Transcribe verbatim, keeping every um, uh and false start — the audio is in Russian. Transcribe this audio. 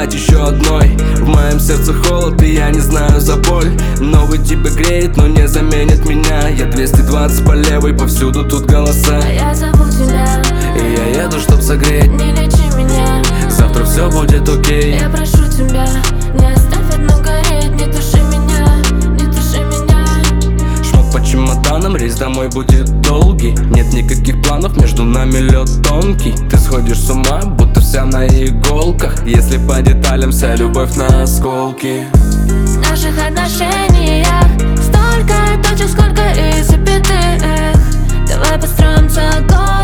стать еще одной. В моем сердце холод, и я не знаю за боль. Новый тебя греет, но не заменит меня. Я двести двадцать по левой, повсюду тут голоса. А я зову тебя, и я еду, чтоб согреть. не лечи меня, завтра все будет окей. я прошу тебя, не оставь одну гореть. Не туши меня, не туши меня. Шмот по чемоданам, рейс домой будет долгий. Нет никаких планов, между нами лед тонкий. Ты сходишь с ума, будто вся на иголках. Если по деталям вся любовь на осколки. В наших отношениях столько точек, сколько и запятых. Давай построим целый город.